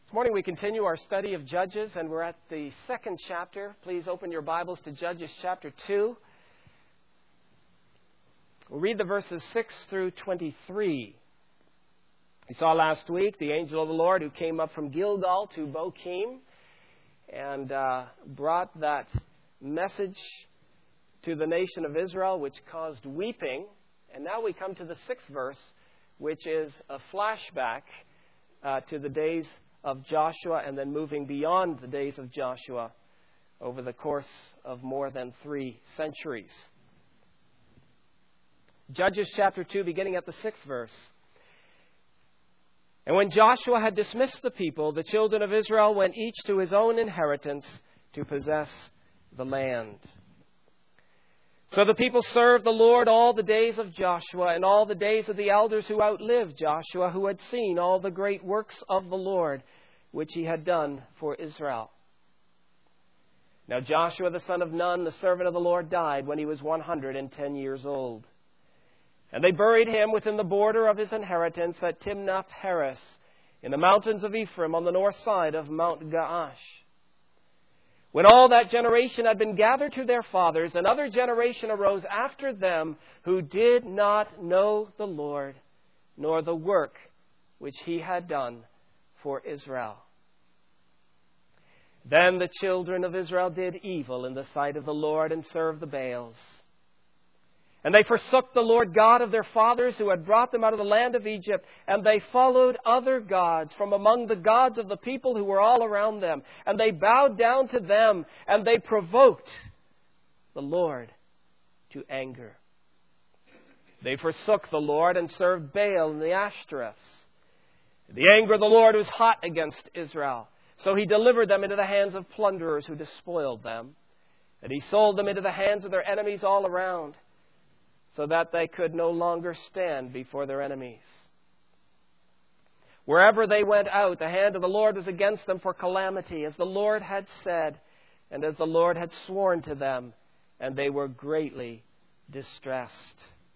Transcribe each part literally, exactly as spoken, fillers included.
This morning we continue our study of Judges, and we're at the second chapter. Please open your Bibles to Judges chapter two. We'll read the verses six through twenty-three. We saw last week the angel of the Lord who came up from Gilgal to Bochim and uh, brought that message to the nation of Israel, which caused weeping. And now we come to the sixth verse, which is a flashback uh, to the days of Joshua, and then moving beyond the days of Joshua over the course of more than three centuries. Judges chapter two, beginning at the sixth verse. And when Joshua had dismissed the people, the children of Israel went each to his own inheritance to possess the land. So the people served the Lord all the days of Joshua and all the days of the elders who outlived Joshua, who had seen all the great works of the Lord, which he had done for Israel. Now Joshua the son of Nun, the servant of the Lord, died when he was one hundred ten years old. And they buried him within the border of his inheritance at Timnath-Heres, in the mountains of Ephraim, on the north side of Mount Gaash. When all that generation had been gathered to their fathers, another generation arose after them who did not know the Lord, nor the work which he had done for Israel. Then the children of Israel did evil in the sight of the Lord and served the Baals. And they forsook the Lord God of their fathers, who had brought them out of the land of Egypt, and they followed other gods from among the gods of the people who were all around them. And they bowed down to them, and they provoked the Lord to anger. They forsook the Lord and served Baal and the Ashtoreths. The anger of the Lord was hot against Israel, so he delivered them into the hands of plunderers who despoiled them. And he sold them into the hands of their enemies all around, so that they could no longer stand before their enemies. Wherever they went out, the hand of the Lord was against them for calamity, as the Lord had said, and as the Lord had sworn to them, and they were greatly distressed.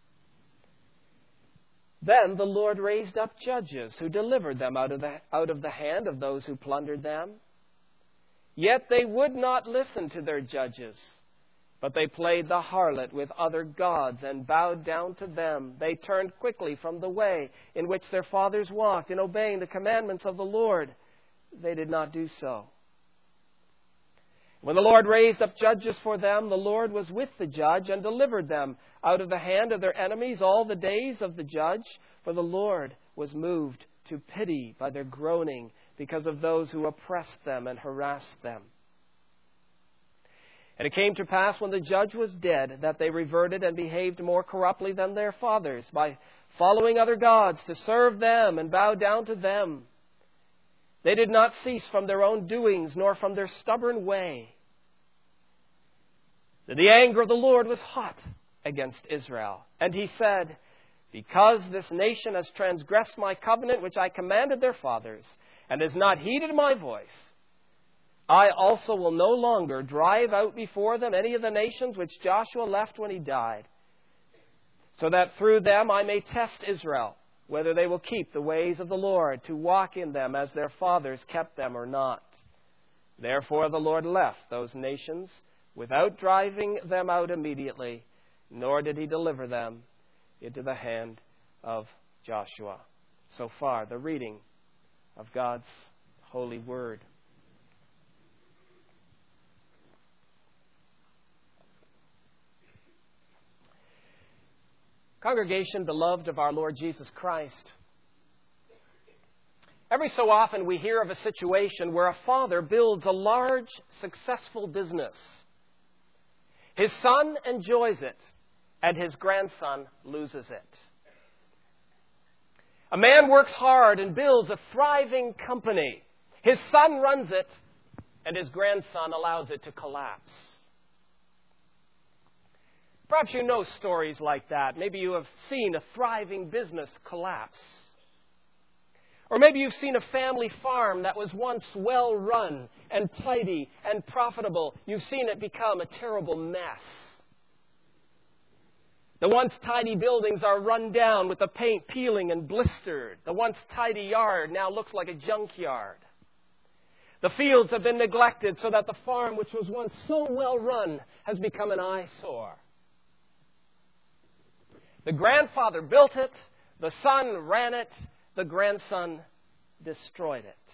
Then the Lord raised up judges who delivered them out of the, out of the hand of those who plundered them. Yet they would not listen to their judges, but they played the harlot with other gods and bowed down to them. They turned quickly from the way in which their fathers walked, in obeying the commandments of the Lord. They did not do so. When the Lord raised up judges for them, the Lord was with the judge and delivered them out of the hand of their enemies all the days of the judge. For the Lord was moved to pity by their groaning because of those who oppressed them and harassed them. And it came to pass, when the judge was dead, that they reverted and behaved more corruptly than their fathers, by following other gods to serve them and bow down to them. They did not cease from their own doings, nor from their stubborn way. The anger of the Lord was hot against Israel. And he said, because this nation has transgressed my covenant, which I commanded their fathers, and has not heeded my voice, I also will no longer drive out before them any of the nations which Joshua left when he died, so that through them I may test Israel, whether they will keep the ways of the Lord, to walk in them as their fathers kept them or not. Therefore the Lord left those nations without driving them out immediately, nor did he deliver them into the hand of Joshua. So far, the reading of God's holy word. Congregation, beloved of our Lord Jesus Christ, every so often we hear of a situation where a father builds a large, successful business. His son enjoys it, and his grandson loses it. A man works hard and builds a thriving company. His son runs it, and his grandson allows it to collapse. Perhaps you know stories like that. Maybe you have seen a thriving business collapse. Or maybe you've seen a family farm that was once well run and tidy and profitable. You've seen it become a terrible mess. The once tidy buildings are run down with the paint peeling and blistered. The once tidy yard now looks like a junkyard. The fields have been neglected so that the farm, which was once so well run, has become an eyesore. The grandfather built it, the son ran it, the grandson destroyed it.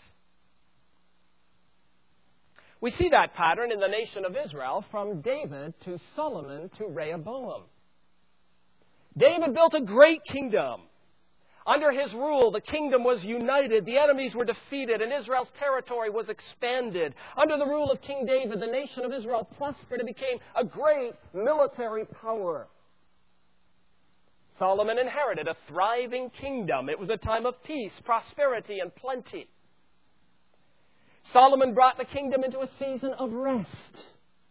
We see that pattern in the nation of Israel from David to Solomon to Rehoboam. David built a great kingdom. Under his rule, the kingdom was united, the enemies were defeated, and Israel's territory was expanded. Under the rule of King David, the nation of Israel prospered and became a great military power. Solomon inherited a thriving kingdom. It was a time of peace, prosperity, and plenty. Solomon brought the kingdom into a season of rest.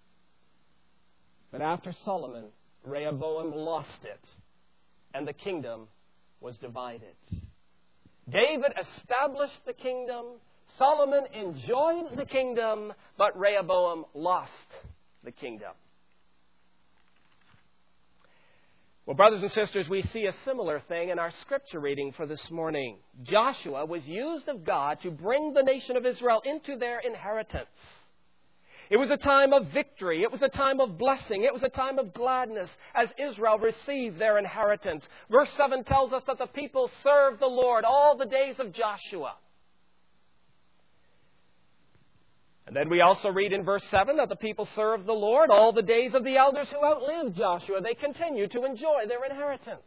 But after Solomon, Rehoboam lost it, and the kingdom was divided. David established the kingdom, Solomon enjoyed the kingdom, but Rehoboam lost the kingdom. Well, brothers and sisters, we see a similar thing in our scripture reading for this morning. Joshua was used of God to bring the nation of Israel into their inheritance. It was a time of victory. It was a time of blessing. It was a time of gladness as Israel received their inheritance. Verse seven tells us that the people served the Lord all the days of Joshua. And then we also read in verse seven that the people served the Lord all the days of the elders who outlived Joshua. They continued to enjoy their inheritance.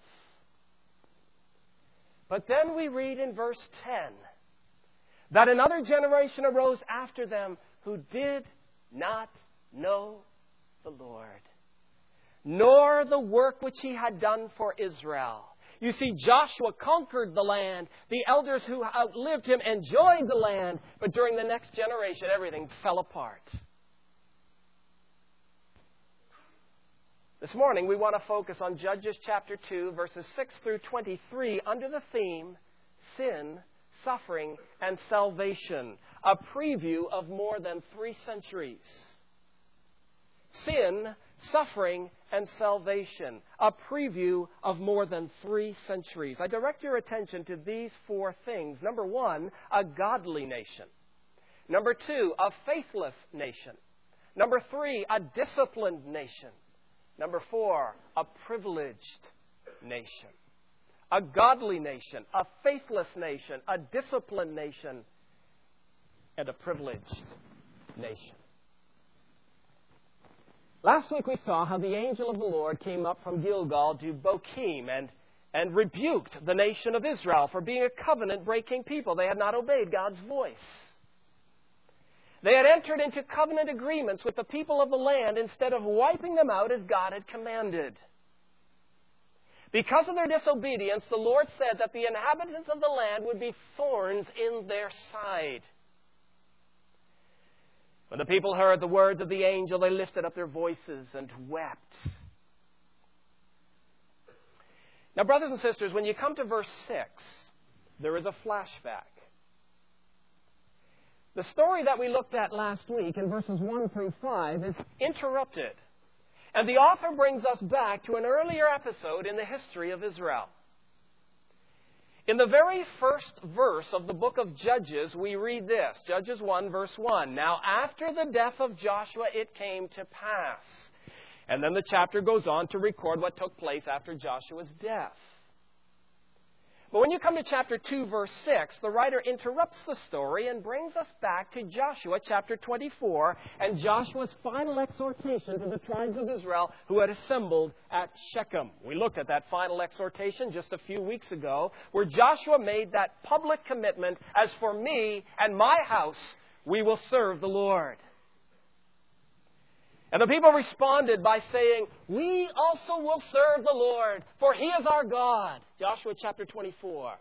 But then we read in verse ten that another generation arose after them who did not know the Lord, nor the work which he had done for Israel. You see, Joshua conquered the land. The elders who outlived him enjoyed the land. But during the next generation, everything fell apart. This morning, we want to focus on Judges chapter two, verses six through twenty-three, under the theme, Sin, Suffering, and Salvation, a preview of more than three centuries. Sin, Suffering, and Salvation, a preview of more than three centuries. I direct your attention to these four things. Number one, a godly nation. Number two, a faithless nation. Number three, a disciplined nation. Number four, a privileged nation. A godly nation, a faithless nation, a disciplined nation, and a privileged nation. Last week we saw how the angel of the Lord came up from Gilgal to Bochim and, and rebuked the nation of Israel for being a covenant-breaking people. They had not obeyed God's voice. They had entered into covenant agreements with the people of the land instead of wiping them out as God had commanded. Because of their disobedience, the Lord said that the inhabitants of the land would be thorns in their side. When the people heard the words of the angel, they lifted up their voices and wept. Now, brothers and sisters, when you come to verse six, there is a flashback. The story that we looked at last week in verses one through five is interrupted. And the author brings us back to an earlier episode in the history of Israel. In the very first verse of the book of Judges, we read this, Judges one, verse one. Now, after the death of Joshua, it came to pass. And then the chapter goes on to record what took place after Joshua's death. But when you come to chapter two, verse six, the writer interrupts the story and brings us back to Joshua chapter twenty-four and Joshua's final exhortation to the tribes of Israel who had assembled at Shechem. We looked at that final exhortation just a few weeks ago, where Joshua made that public commitment, as for me and my house, we will serve the Lord. And the people responded by saying, we also will serve the Lord, for He is our God. Joshua chapter twenty-four.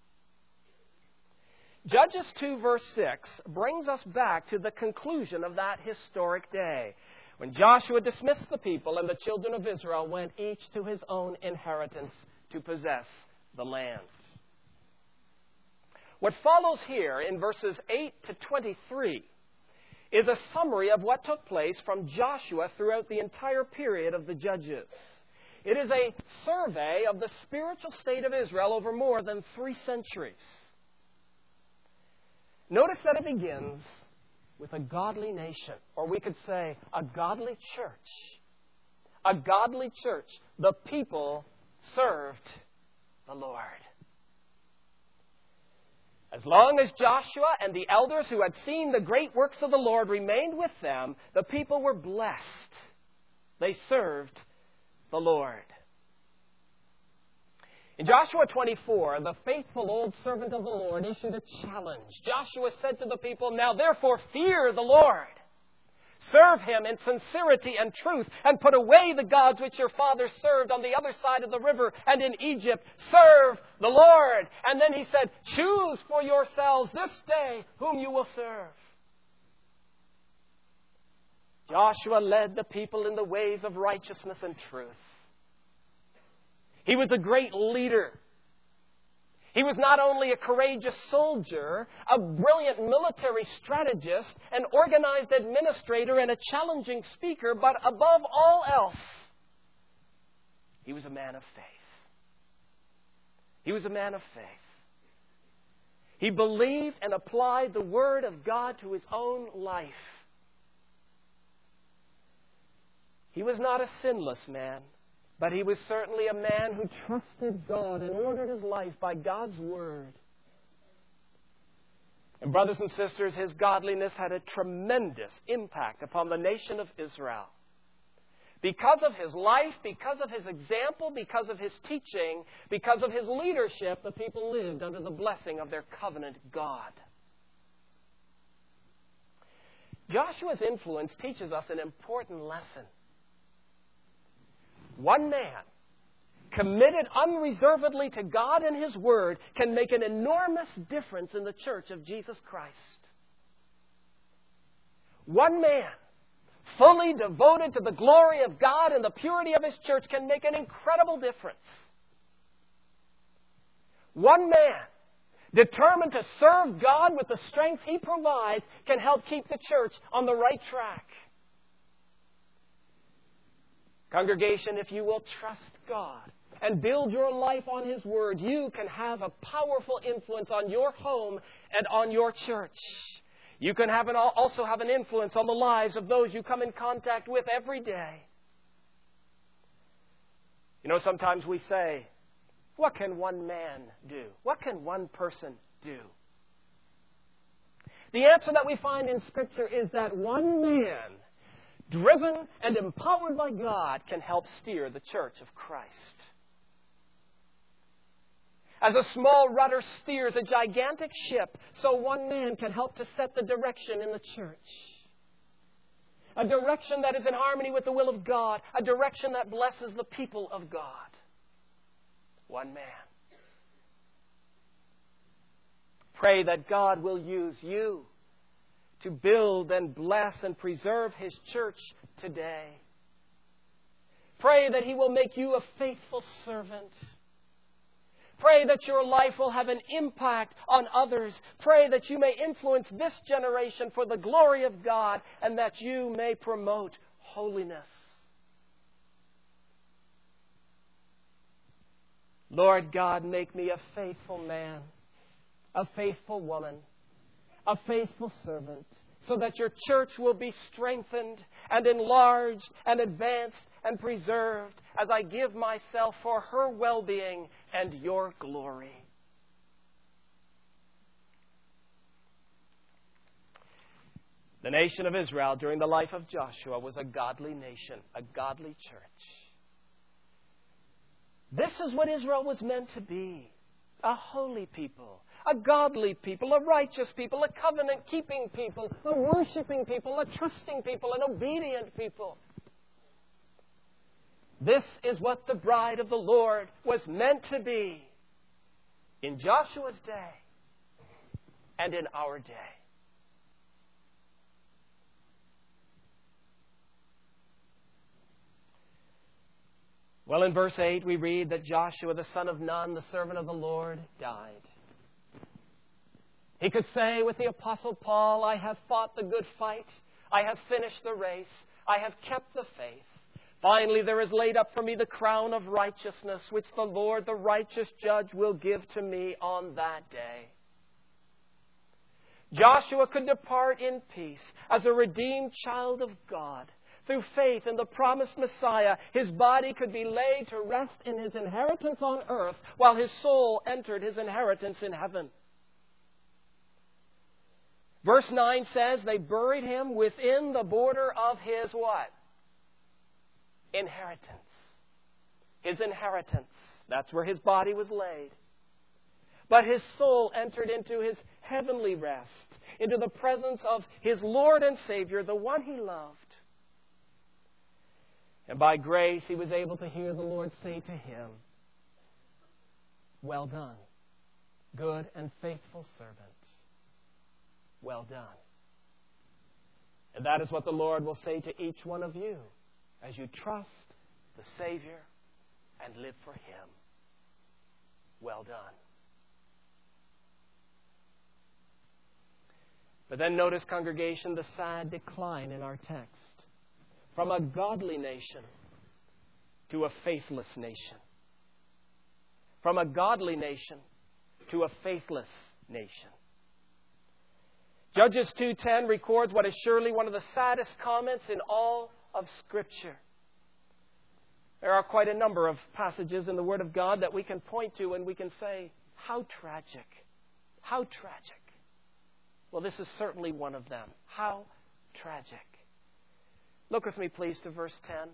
Judges two, verse six brings us back to the conclusion of that historic day, when Joshua dismissed the people and the children of Israel went each to his own inheritance to possess the land. What follows here in verses eight to twenty-three is a summary of what took place from Joshua throughout the entire period of the Judges. It is a survey of the spiritual state of Israel over more than three centuries. Notice that it begins with a godly nation, or we could say a godly church. A godly church. The people served the Lord. As long as Joshua and the elders who had seen the great works of the Lord remained with them, the people were blessed. They served the Lord. In Joshua twenty-four, the faithful old servant of the Lord issued a challenge. Joshua said to the people, "Now therefore fear the Lord. Serve Him in sincerity and truth, and put away the gods which your fathers served on the other side of the river and in Egypt. Serve the Lord." And then he said, "Choose for yourselves this day whom you will serve." Joshua led the people in the ways of righteousness and truth. He was a great leader. He was not only a courageous soldier, a brilliant military strategist, an organized administrator, and a challenging speaker, but above all else, he was a man of faith. He was a man of faith. He believed and applied the Word of God to his own life. He was not a sinless man, but he was certainly a man who trusted God and ordered his life by God's Word. And brothers and sisters, his godliness had a tremendous impact upon the nation of Israel. Because of his life, because of his example, because of his teaching, because of his leadership, the people lived under the blessing of their covenant God. Joshua's influence teaches us an important lesson. One man, committed unreservedly to God and His Word, can make an enormous difference in the church of Jesus Christ. One man, fully devoted to the glory of God and the purity of His church, can make an incredible difference. One man, determined to serve God with the strength He provides, can help keep the church on the right track. Congregation, if you will trust God and build your life on His Word, you can have a powerful influence on your home and on your church. You can have an, also have an influence on the lives of those you come in contact with every day. You know, sometimes we say, what can one man do? What can one person do? The answer that we find in Scripture is that one man, driven and empowered by God, can help steer the church of Christ. As a small rudder steers a gigantic ship, so one man can help to set the direction in the church. A direction that is in harmony with the will of God. A direction that blesses the people of God. One man. Pray that God will use you to build and bless and preserve His church today. Pray that He will make you a faithful servant. Pray that your life will have an impact on others. Pray that you may influence this generation for the glory of God and that you may promote holiness. Lord God, make me a faithful man, a faithful woman, a faithful servant, so that your church will be strengthened and enlarged and advanced and preserved as I give myself for her well-being and your glory. The nation of Israel during the life of Joshua was a godly nation, a godly church. This is what Israel was meant to be, a holy people. A godly people, a righteous people, a covenant-keeping people, a worshiping people, a trusting people, an obedient people. This is what the bride of the Lord was meant to be in Joshua's day and in our day. Well, in verse eight, we read that Joshua, the son of Nun, the servant of the Lord, died. He could say with the Apostle Paul, I have fought the good fight. I have finished the race. I have kept the faith. Finally, there is laid up for me the crown of righteousness, which the Lord, the righteous judge, will give to me on that day. Joshua could depart in peace as a redeemed child of God. Through faith in the promised Messiah, his body could be laid to rest in his inheritance on earth while his soul entered his inheritance in heaven. Verse nine says they buried him within the border of his what? Inheritance. His inheritance. That's where his body was laid. But his soul entered into his heavenly rest, into the presence of his Lord and Savior, the one he loved. And by grace, he was able to hear the Lord say to him, "Well done, good and faithful servant. Well done." And that is what the Lord will say to each one of you as you trust the Savior and live for him. Well done. But then notice, congregation, the sad decline in our text. From a godly nation to a faithless nation. From a godly nation to a faithless nation. Judges two ten records what is surely one of the saddest comments in all of Scripture. There are quite a number of passages in the Word of God that we can point to and we can say, how tragic. How tragic. Well, this is certainly one of them. How tragic. Look with me, please, to verse ten.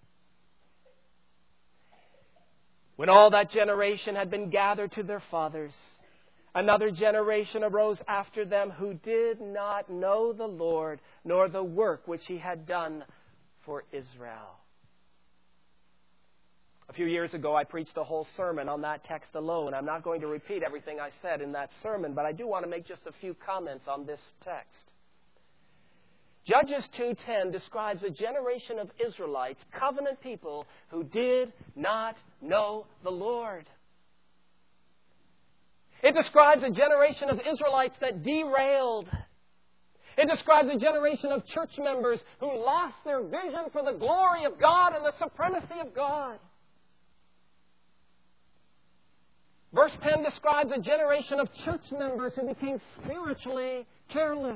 When all that generation had been gathered to their fathers, another generation arose after them who did not know the Lord, nor the work which he had done for Israel. A few years ago, I preached a whole sermon on that text alone. I'm not going to repeat everything I said in that sermon, but I do want to make just a few comments on this text. Judges two ten describes a generation of Israelites, covenant people, who did not know the Lord. It describes a generation of Israelites that derailed. It describes a generation of church members who lost their vision for the glory of God and the supremacy of God. Verse ten describes a generation of church members who became spiritually careless.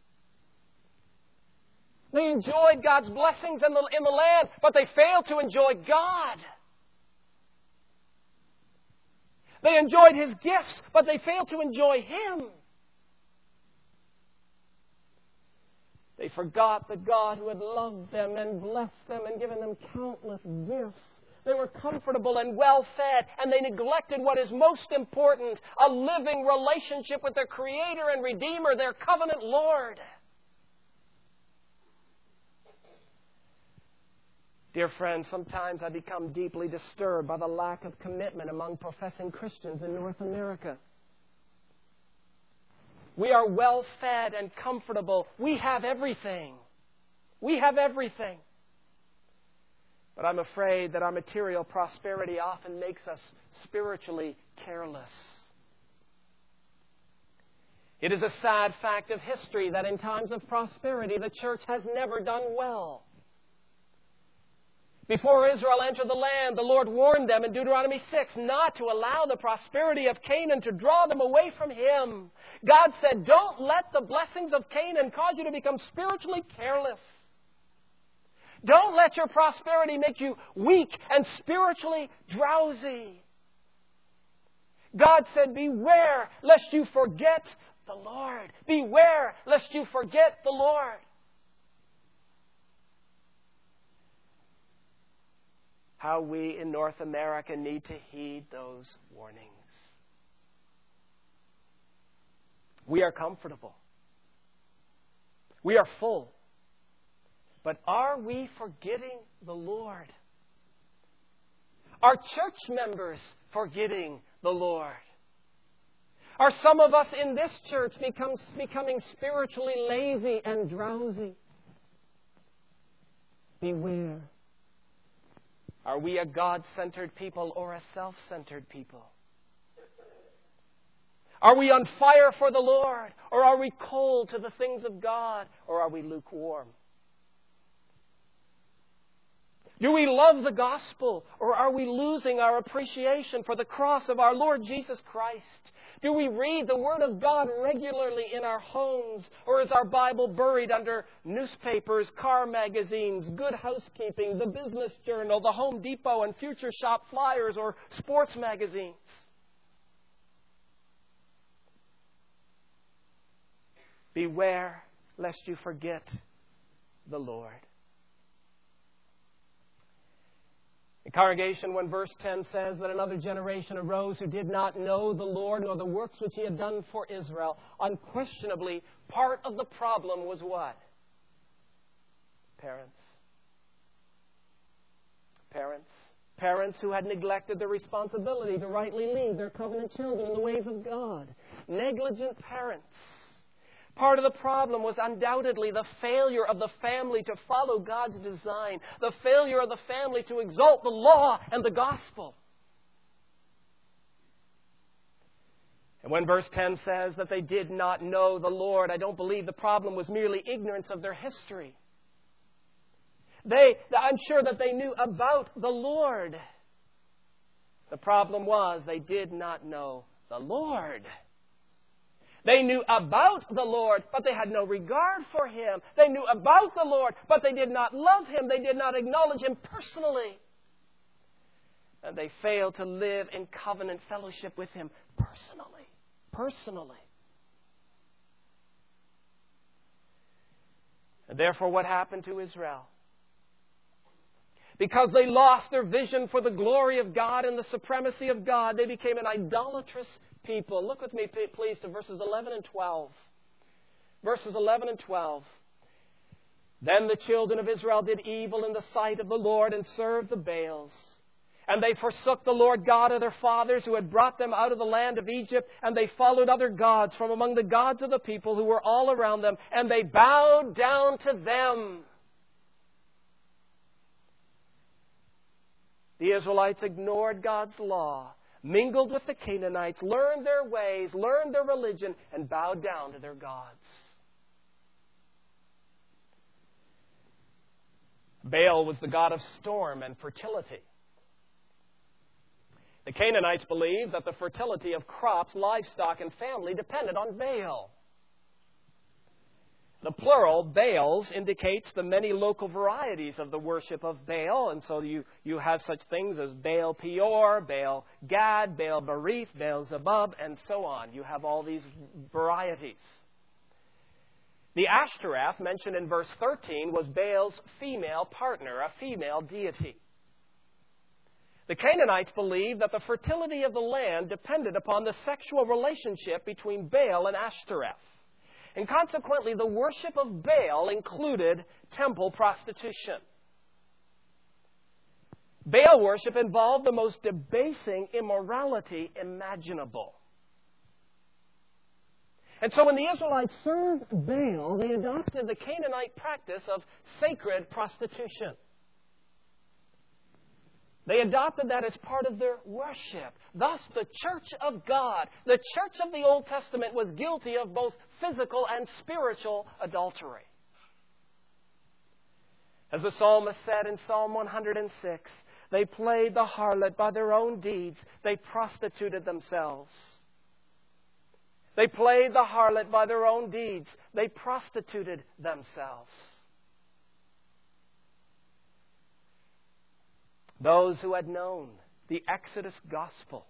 They enjoyed God's blessings in the, in the land, but they failed to enjoy God. They enjoyed His gifts, but they failed to enjoy Him. They forgot the God who had loved them and blessed them and given them countless gifts. They were comfortable and well-fed, and they neglected what is most important, a living relationship with their Creator and Redeemer, their covenant Lord. Dear friends, sometimes I become deeply disturbed by the lack of commitment among professing Christians in North America. We are well-fed and comfortable. We have everything. We have everything. But I'm afraid that our material prosperity often makes us spiritually careless. It is a sad fact of history that in times of prosperity, the church has never done well. Before Israel entered the land, the Lord warned them in Deuteronomy six not to allow the prosperity of Canaan to draw them away from Him. God said, don't let the blessings of Canaan cause you to become spiritually careless. Don't let your prosperity make you weak and spiritually drowsy. God said, beware lest you forget the Lord. Beware lest you forget the Lord. How we in North America need to heed those warnings. We are comfortable. We are full. But are we forgetting the Lord? Are church members forgetting the Lord? Are some of us in this church become, becoming spiritually lazy and drowsy? Beware. Are we a God-centered people or a self-centered people? Are we on fire for the Lord, or are we cold to the things of God, or are we lukewarm? Do we love the gospel, or are we losing our appreciation for the cross of our Lord Jesus Christ? Do we read the Word of God regularly in our homes, or is our Bible buried under newspapers, car magazines, Good Housekeeping, the Business Journal, the Home Depot and Future Shop flyers, or sports magazines? Beware lest you forget the Lord. The congregation, when verse ten says that another generation arose who did not know the Lord nor the works which He had done for Israel, unquestionably, part of the problem was what? Parents. Parents. Parents who had neglected their responsibility to rightly lead their covenant children in the ways of God. Negligent parents. Part of the problem was undoubtedly the failure of the family to follow God's design, the failure of the family to exalt the law and the gospel. And when verse ten says that they did not know the Lord, I don't believe the problem was merely ignorance of their history. They, I'm sure that they knew about the Lord. The problem was they did not know the Lord. They knew about the Lord, but they had no regard for Him. They knew about the Lord, but they did not love Him. They did not acknowledge Him personally. And they failed to live in covenant fellowship with Him personally. Personally. And therefore, what happened to Israel? Because they lost their vision for the glory of God and the supremacy of God, they became an idolatrous people. Look with me, please, to verses eleven and twelve. Verses eleven and twelve. Then the children of Israel did evil in the sight of the Lord and served the Baals. And they forsook the Lord God of their fathers who had brought them out of the land of Egypt, and they followed other gods from among the gods of the people who were all around them, and they bowed down to them. The Israelites ignored God's law, mingled with the Canaanites, learned their ways, learned their religion, and bowed down to their gods. Baal was the god of storm and fertility. The Canaanites believed that the fertility of crops, livestock, and family depended on Baal. The plural, Baals, indicates the many local varieties of the worship of Baal. And so you, you have such things as Baal Peor, Baal Gad, Baal Berith, Baal Zebub, and so on. You have all these varieties. The Ashtoreth, mentioned in verse thirteen, was Baal's female partner, a female deity. The Canaanites believed that the fertility of the land depended upon the sexual relationship between Baal and Ashtoreth. And consequently, the worship of Baal included temple prostitution. Baal worship involved the most debasing immorality imaginable. And so when the Israelites served Baal, they adopted the Canaanite practice of sacred prostitution. They adopted that as part of their worship. Thus, the church of God, the church of the Old Testament, was guilty of both physical and spiritual adultery. As the psalmist said in Psalm one hundred six, they played the harlot by their own deeds. They prostituted themselves. They played the harlot by their own deeds. They prostituted themselves. Those who had known the Exodus gospel,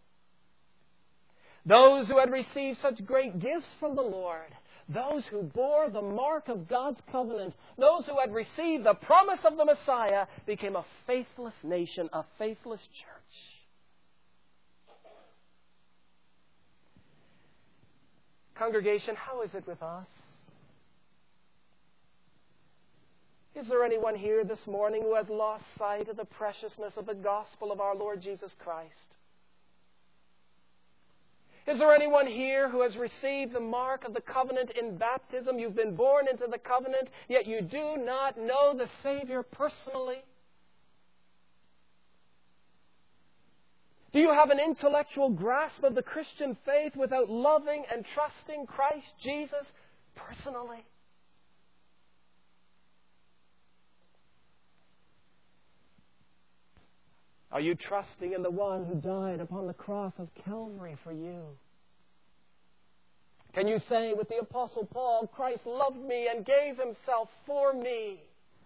those who had received such great gifts from the Lord, those who bore the mark of God's covenant, those who had received the promise of the Messiah, became a faithless nation, a faithless church. Congregation, how is it with us? Is there anyone here this morning who has lost sight of the preciousness of the gospel of our Lord Jesus Christ? Is there anyone here who has received the mark of the covenant in baptism? You've been born into the covenant, yet you do not know the Savior personally? Do you have an intellectual grasp of the Christian faith without loving and trusting Christ Jesus personally? Are you trusting in the one who died upon the cross of Calvary for you? Can you say with the Apostle Paul, Christ loved me and gave himself for me?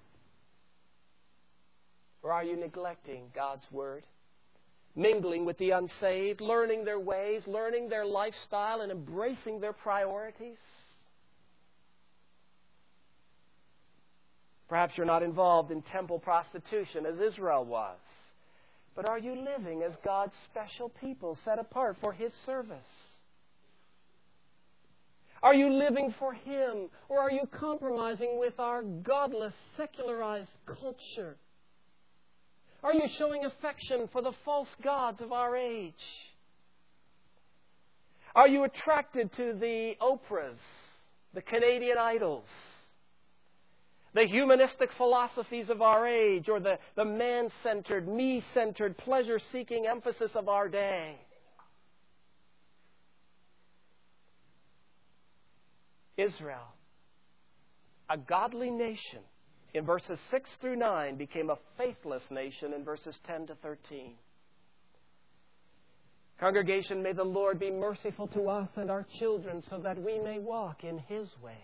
Or are you neglecting God's Word? Mingling with the unsaved, learning their ways, learning their lifestyle, and embracing their priorities? Perhaps you're not involved in temple prostitution as Israel was. But are you living as God's special people set apart for His service? Are you living for Him? Or are you compromising with our godless, secularized culture? Are you showing affection for the false gods of our age? Are you attracted to the Oprahs, the Canadian Idols, the humanistic philosophies of our age, or the, the man-centered, me-centered, pleasure-seeking emphasis of our day? Israel, a godly nation, in verses six through nine, became a faithless nation in verses ten to thirteen. Congregation, may the Lord be merciful to us and our children so that we may walk in His ways.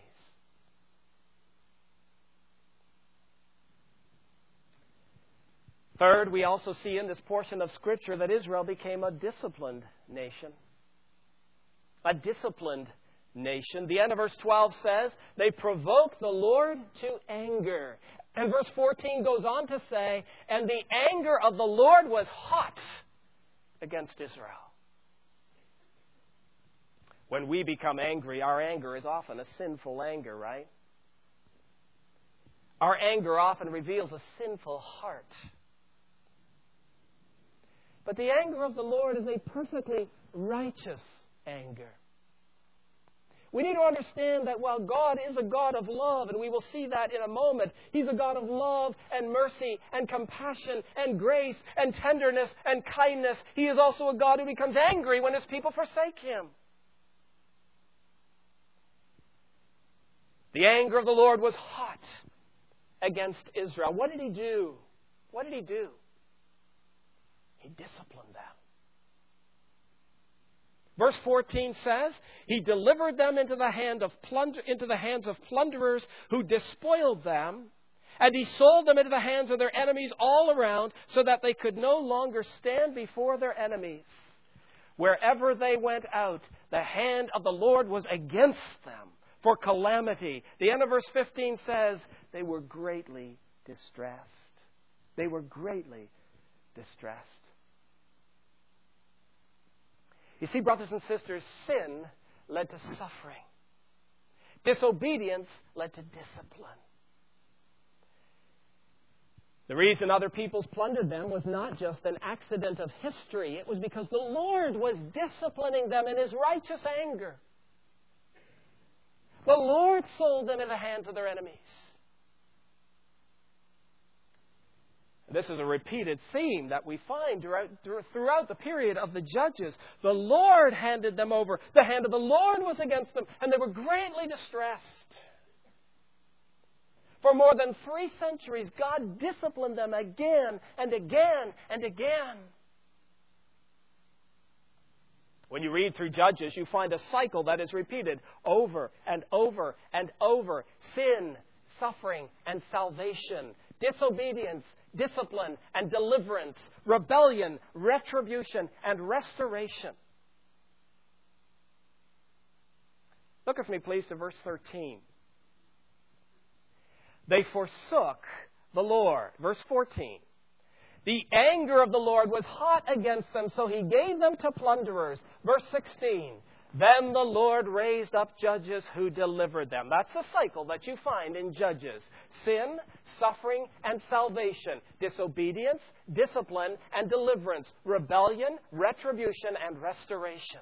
Third, we also see in this portion of Scripture that Israel became a disciplined nation. A disciplined nation. The end of verse twelve says, they provoked the Lord to anger. And verse fourteen goes on to say, and the anger of the Lord was hot against Israel. When we become angry, our anger is often a sinful anger, right? Our anger often reveals a sinful heart. But the anger of the Lord is a perfectly righteous anger. We need to understand that while God is a God of love, and we will see that in a moment, He's a God of love and mercy and compassion and grace and tenderness and kindness. He is also a God who becomes angry when His people forsake Him. The anger of the Lord was hot against Israel. What did He do? What did He do? He disciplined them. Verse fourteen says, He delivered them into the hand of plunder, into the hands of plunderers who despoiled them, and He sold them into the hands of their enemies all around, so that they could no longer stand before their enemies. Wherever they went out, the hand of the Lord was against them for calamity. The end of verse fifteen says, they were greatly distressed. They were greatly distressed. You see, brothers and sisters, sin led to suffering. Disobedience led to discipline. The reason other peoples plundered them was not just an accident of history. It was because the Lord was disciplining them in His righteous anger. The Lord sold them in the hands of their enemies. This is a repeated theme that we find throughout, throughout the period of the Judges. The Lord handed them over. The hand of the Lord was against them, and they were greatly distressed. For more than three centuries, God disciplined them again and again and again. When you read through Judges, you find a cycle that is repeated over and over and over. Sin, suffering, and salvation. Disobedience, discipline, and deliverance. Rebellion, retribution, and restoration. Look with me, please, to verse thirteen. They forsook the Lord. Verse fourteen. The anger of the Lord was hot against them, so He gave them to plunderers. Verse sixteen. Then the Lord raised up judges who delivered them. That's a cycle that you find in Judges. Sin, suffering, and salvation. Disobedience, discipline, and deliverance. Rebellion, retribution, and restoration.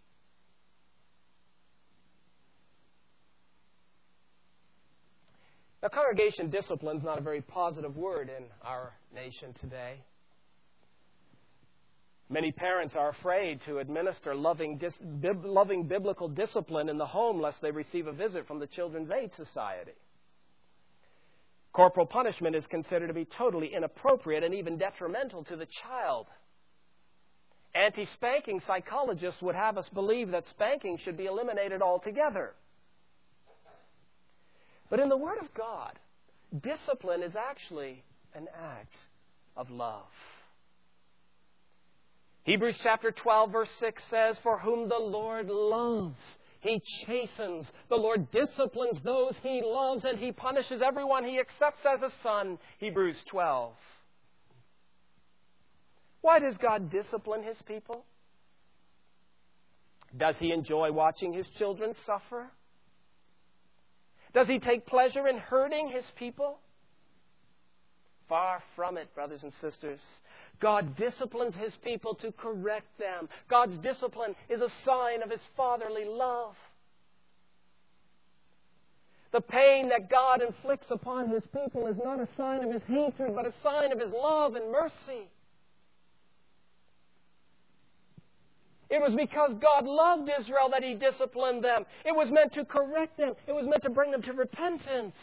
Now, congregation discipline is not a very positive word in our nation today. Many parents are afraid to administer loving, dis, bib, loving biblical discipline in the home lest they receive a visit from the Children's Aid Society. Corporal punishment is considered to be totally inappropriate and even detrimental to the child. Anti-spanking psychologists would have us believe that spanking should be eliminated altogether. But in the Word of God, discipline is actually an act of love. Hebrews chapter twelve verse six says, "For whom the Lord loves, He chastens. The Lord disciplines those He loves, and He punishes everyone He accepts as a son." Hebrews twelve. Why does God discipline His people? Does He enjoy watching His children suffer? Does He take pleasure in hurting His people? Far from it, brothers and sisters. God disciplines His people to correct them. God's discipline is a sign of His fatherly love. The pain that God inflicts upon His people is not a sign of His hatred, but a sign of His love and mercy. It was because God loved Israel that He disciplined them. It was meant to correct them. It was meant to bring them to repentance.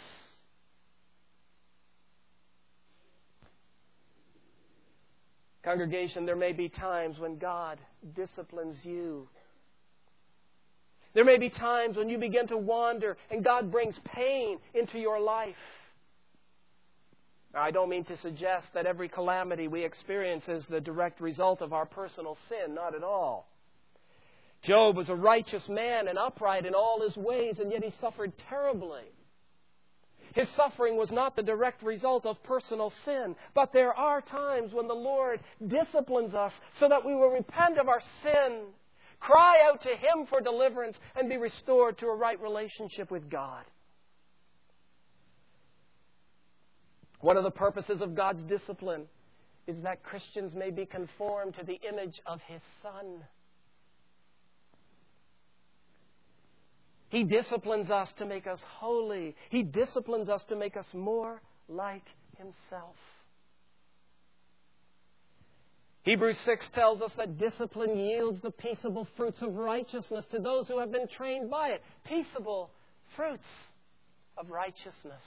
Congregation, there may be times when God disciplines you. There may be times when you begin to wander and God brings pain into your life. Now, I don't mean to suggest that every calamity we experience is the direct result of our personal sin. Not at all. Job was a righteous man and upright in all his ways, and yet he suffered terribly. His suffering was not the direct result of personal sin. But there are times when the Lord disciplines us so that we will repent of our sin, cry out to Him for deliverance, and be restored to a right relationship with God. One of the purposes of God's discipline is that Christians may be conformed to the image of His Son. He disciplines us to make us holy. He disciplines us to make us more like Himself. Hebrews six tells us that discipline yields the peaceable fruits of righteousness to those who have been trained by it. Peaceable fruits of righteousness.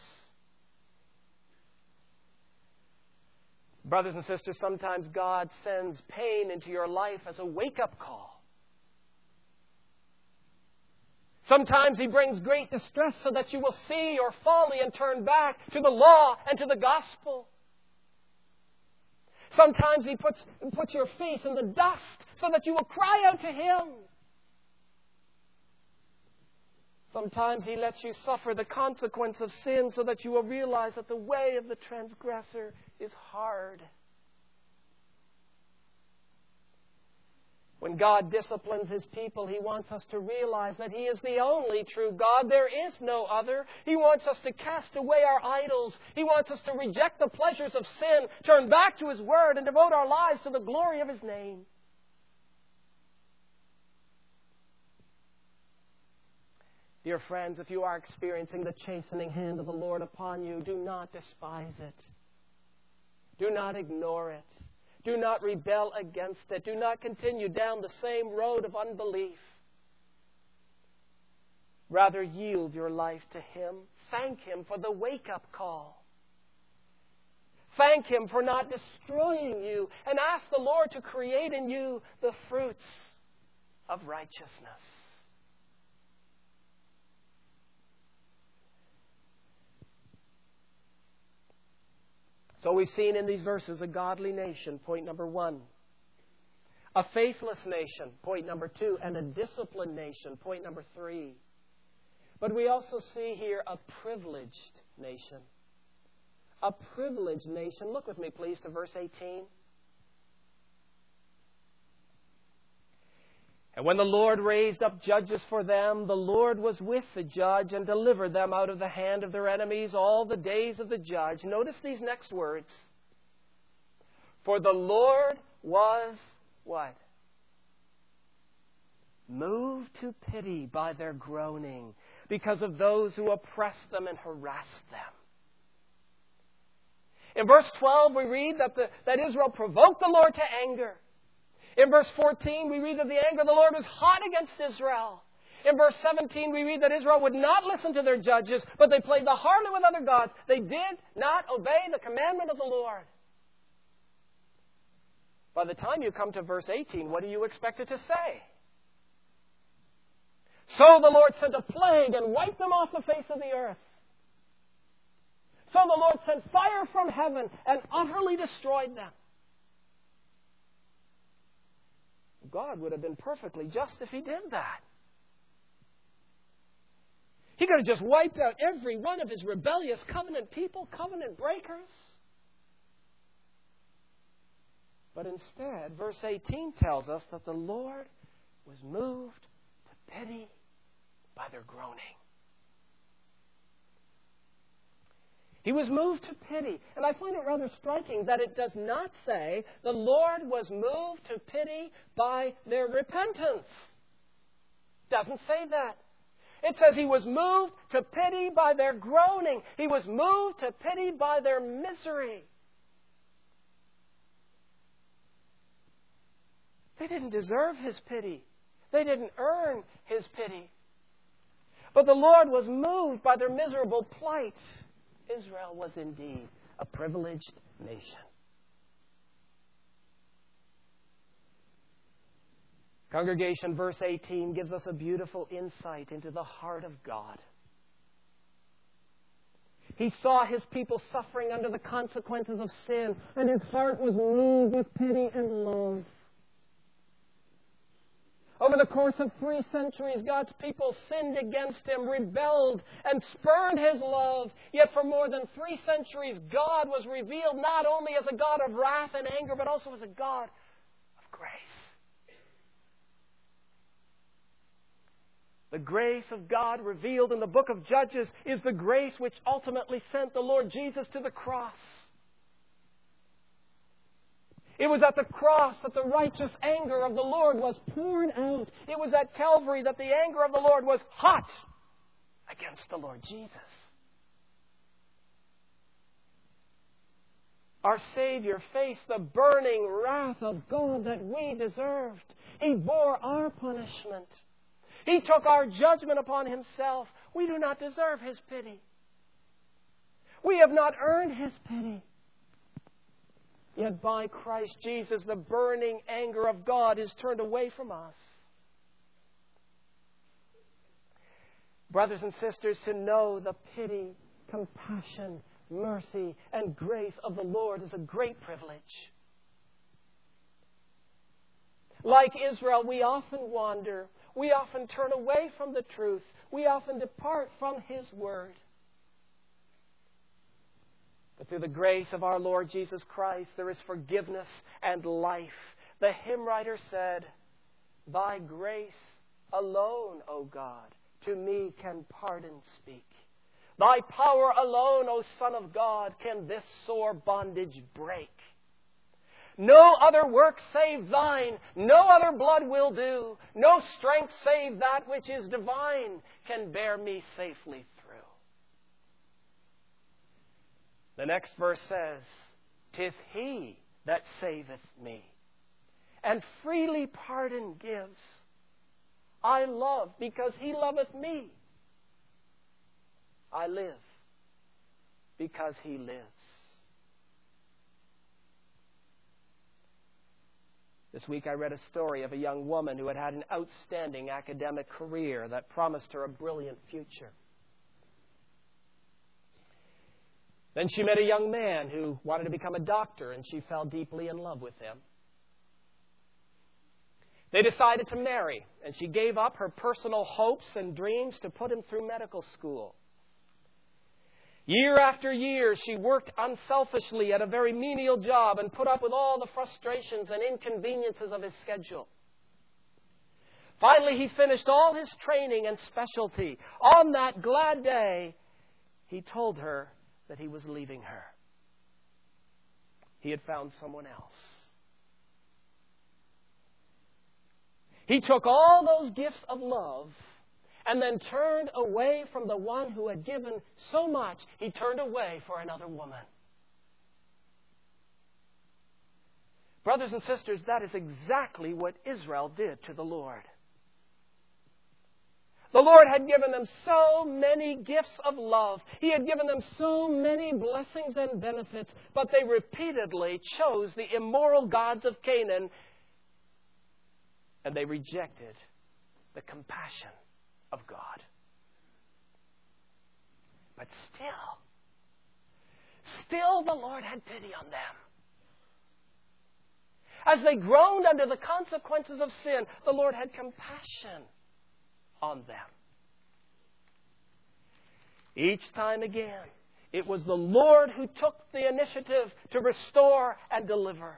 Brothers and sisters, sometimes God sends pain into your life as a wake-up call. Sometimes He brings great distress so that you will see your folly and turn back to the law and to the gospel. Sometimes He puts, puts your face in the dust so that you will cry out to Him. Sometimes He lets you suffer the consequence of sin so that you will realize that the way of the transgressor is hard. When God disciplines His people, He wants us to realize that He is the only true God. There is no other. He wants us to cast away our idols. He wants us to reject the pleasures of sin, turn back to His Word, and devote our lives to the glory of His name. Dear friends, if you are experiencing the chastening hand of the Lord upon you, do not despise it. Do not ignore it. Do not rebel against it. Do not continue down the same road of unbelief. Rather, yield your life to Him. Thank Him for the wake-up call. Thank Him for not destroying you. And ask the Lord to create in you the fruits of righteousness. So we've seen in these verses a godly nation, point number one. A faithless nation, point number two. And a disciplined nation, point number three. But we also see here a privileged nation. A privileged nation. Look with me, please, to verse eighteen. And when the Lord raised up judges for them, the Lord was with the judge and delivered them out of the hand of their enemies all the days of the judge. Notice these next words. For the Lord was what? Moved to pity by their groaning because of those who oppressed them and harassed them. In verse twelve, we read that, the, that Israel provoked the Lord to anger. In verse fourteen, we read that the anger of the Lord was hot against Israel. In verse seventeen, we read that Israel would not listen to their judges, but they played the harlot with other gods. They did not obey the commandment of the Lord. By the time you come to verse eighteen, what do you expect it to say? So the Lord sent a plague and wiped them off the face of the earth. So the Lord sent fire from heaven and utterly destroyed them. God would have been perfectly just if He did that. He could have just wiped out every one of His rebellious covenant people, covenant breakers. But instead, verse eighteen tells us that the Lord was moved to pity by their groaning. He was moved to pity. And I find it rather striking that it does not say the Lord was moved to pity by their repentance. It doesn't say that. It says He was moved to pity by their groaning. He was moved to pity by their misery. They didn't deserve His pity. They didn't earn His pity. But the Lord was moved by their miserable plight. Israel was indeed a privileged nation. Congregation, verse eighteen gives us a beautiful insight into the heart of God. He saw His people suffering under the consequences of sin, and His heart was moved with pity and love. Over the course of three centuries, God's people sinned against Him, rebelled, and spurned His love. Yet for more than three centuries, God was revealed not only as a God of wrath and anger, but also as a God of grace. The grace of God revealed in the book of Judges is the grace which ultimately sent the Lord Jesus to the cross. It was at the cross that the righteous anger of the Lord was poured out. It was at Calvary that the anger of the Lord was hot against the Lord Jesus. Our Savior faced the burning wrath of God that we deserved. He bore our punishment. He took our judgment upon Himself. We do not deserve His pity. We have not earned His pity. Yet by Christ Jesus, the burning anger of God is turned away from us. Brothers and sisters, to know the pity, compassion, mercy, and grace of the Lord is a great privilege. Like Israel, we often wander. We often turn away from the truth. We often depart from His Word. But through the grace of our Lord Jesus Christ, there is forgiveness and life. The hymn writer said, "Thy grace alone, O God, to me can pardon speak. Thy power alone, O Son of God, can this sore bondage break. No other work save Thine, no other blood will do, no strength save that which is divine can bear me safely through." The next verse says, "'Tis He that saveth me, and freely pardon gives. I love because He loveth me. I live because He lives." This week I read a story of a young woman who had had an outstanding academic career that promised her a brilliant future. Then she met a young man who wanted to become a doctor, and she fell deeply in love with him. They decided to marry, and she gave up her personal hopes and dreams to put him through medical school. Year after year, she worked unselfishly at a very menial job and put up with all the frustrations and inconveniences of his schedule. Finally, he finished all his training and specialty. On that glad day, he told her that he was leaving her. He had found someone else. He took all those gifts of love and then turned away from the one who had given so much. He turned away for another woman. Brothers and sisters, that is exactly what Israel did to the Lord. The Lord had given them so many gifts of love. He had given them so many blessings and benefits, but they repeatedly chose the immoral gods of Canaan, and they rejected the compassion of God. But still, still the Lord had pity on them. As they groaned under the consequences of sin, the Lord had compassion on them. Each time again, it was the Lord who took the initiative to restore and deliver.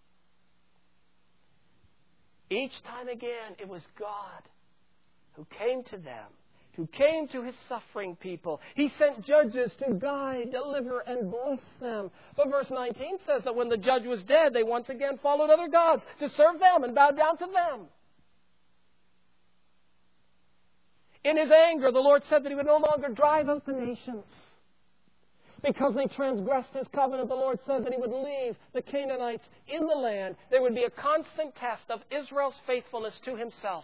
Each time again, it was God who came to them, who came to His suffering people. He sent judges to guide, deliver, and bless them. But verse nineteen says that when the judge was dead, they once again followed other gods to serve them and bow down to them. In His anger, the Lord said that He would no longer drive out the nations. Because they transgressed His covenant, the Lord said that He would leave the Canaanites in the land. There would be a constant test of Israel's faithfulness to Himself.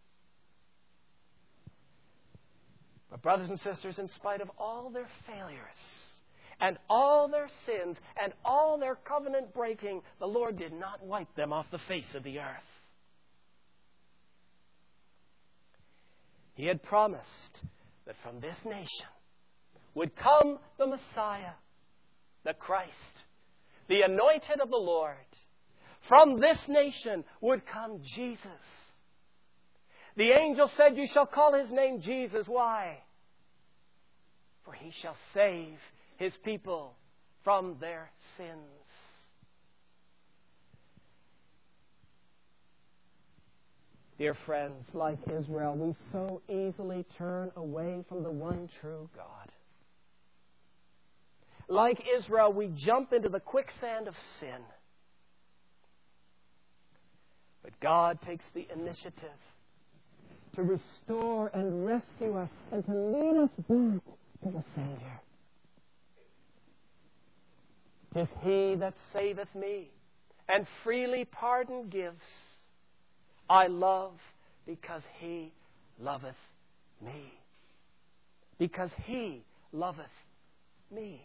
But brothers and sisters, in spite of all their failures and all their sins and all their covenant breaking, the Lord did not wipe them off the face of the earth. He had promised that from this nation would come the Messiah, the Christ, the anointed of the Lord. From this nation would come Jesus. The angel said, "You shall call His name Jesus." Why? For He shall save His people from their sins. Dear friends, like Israel, we so easily turn away from the one true God. Like Israel, we jump into the quicksand of sin. But God takes the initiative to restore and rescue us and to lead us back to the Savior. "'Tis He that saveth me, and freely pardon gives. I love because He loveth me." Because He loveth me.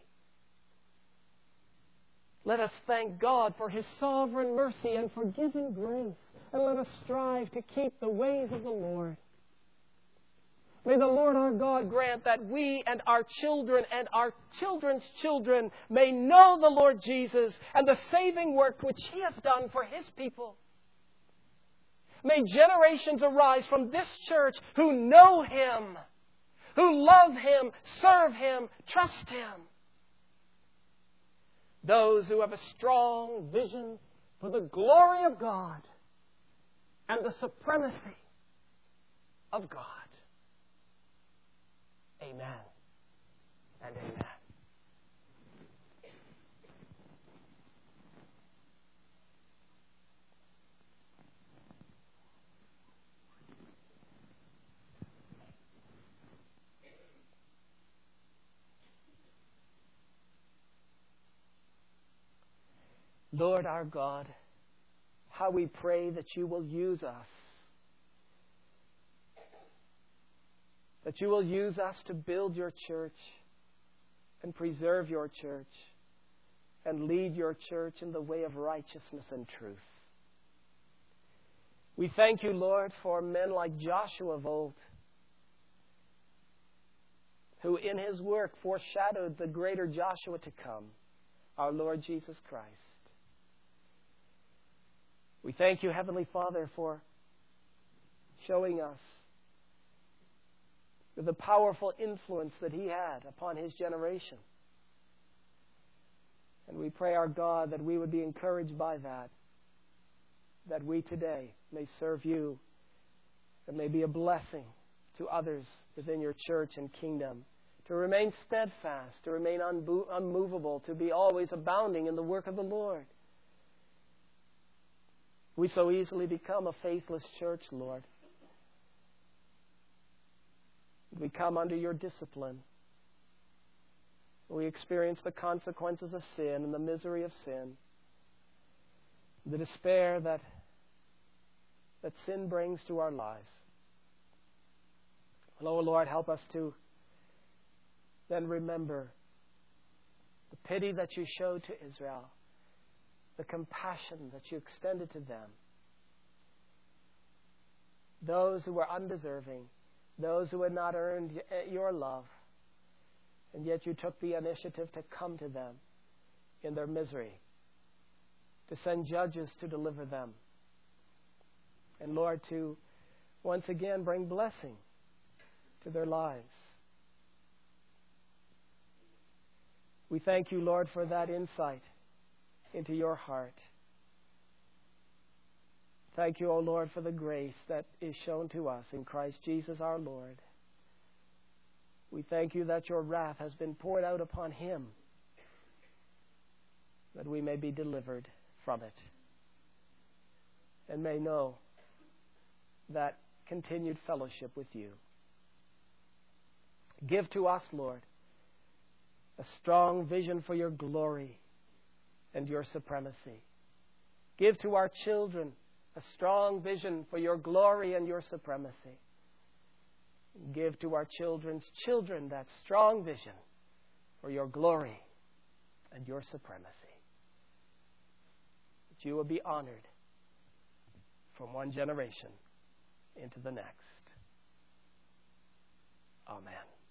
Let us thank God for His sovereign mercy and forgiving grace. And let us strive to keep the ways of the Lord. May the Lord our God grant that we and our children and our children's children may know the Lord Jesus and the saving work which He has done for His people. May generations arise from this church who know Him, who love Him, serve Him, trust Him. Those who have a strong vision for the glory of God and the supremacy of God. Amen and amen. Lord our God, how we pray that You will use us. That You will use us to build Your church and preserve Your church and lead Your church in the way of righteousness and truth. We thank You, Lord, for men like Joshua of old, who in his work foreshadowed the greater Joshua to come, our Lord Jesus Christ. We thank You, Heavenly Father, for showing us the powerful influence that He had upon His generation. And we pray, our God, that we would be encouraged by that, that we today may serve You, and may be a blessing to others within Your church and kingdom, to remain steadfast, to remain unbo- unmovable, to be always abounding in the work of the Lord. We so easily become a faithless church, Lord. We come under Your discipline. We experience the consequences of sin and the misery of sin, the despair that, that sin brings to our lives. Oh, Lord, help us to then remember the pity that you showed to Israel, the compassion that you extended to them, those who were undeserving, those who had not earned your love, and yet you took the initiative to come to them in their misery, to send judges to deliver them, and Lord, to once again bring blessing to their lives. We thank you, Lord, for that insight into your heart. Thank you, O Lord, for the grace that is shown to us in Christ Jesus our Lord. We thank you that your wrath has been poured out upon him, that we may be delivered from it, and may know that continued fellowship with you. Give to us, Lord, a strong vision for your glory and your supremacy. Give to our children a strong vision for your glory and your supremacy. Give to our children's children that strong vision for your glory and your supremacy. That you will be honored from one generation into the next. Amen.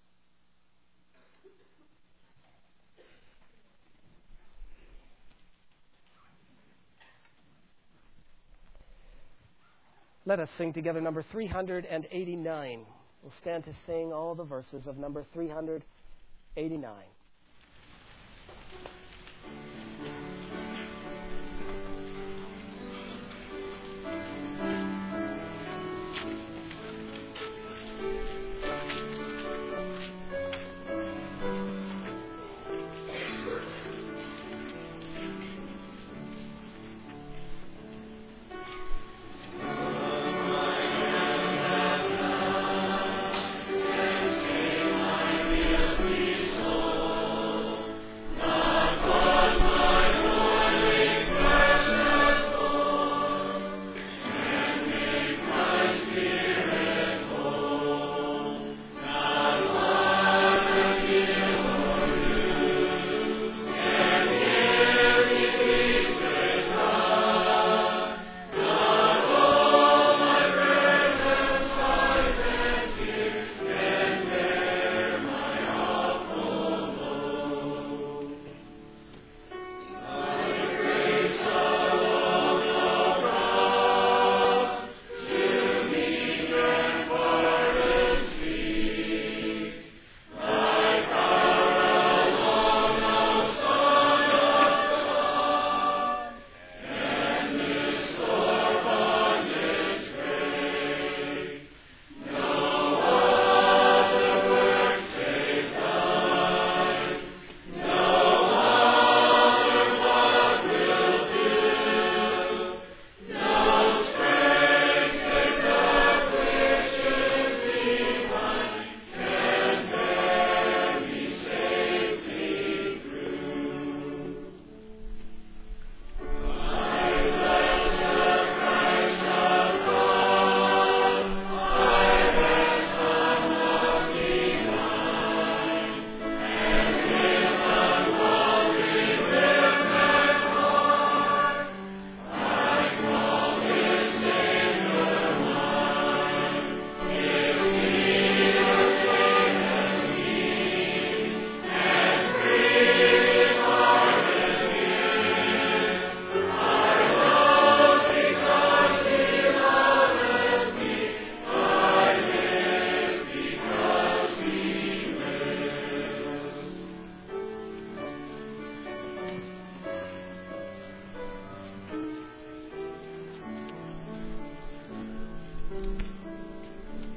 Let us sing together number three hundred eighty-nine. We'll stand to sing all the verses of number three hundred eighty-nine.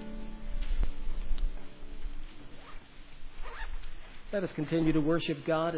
Let us continue to worship God.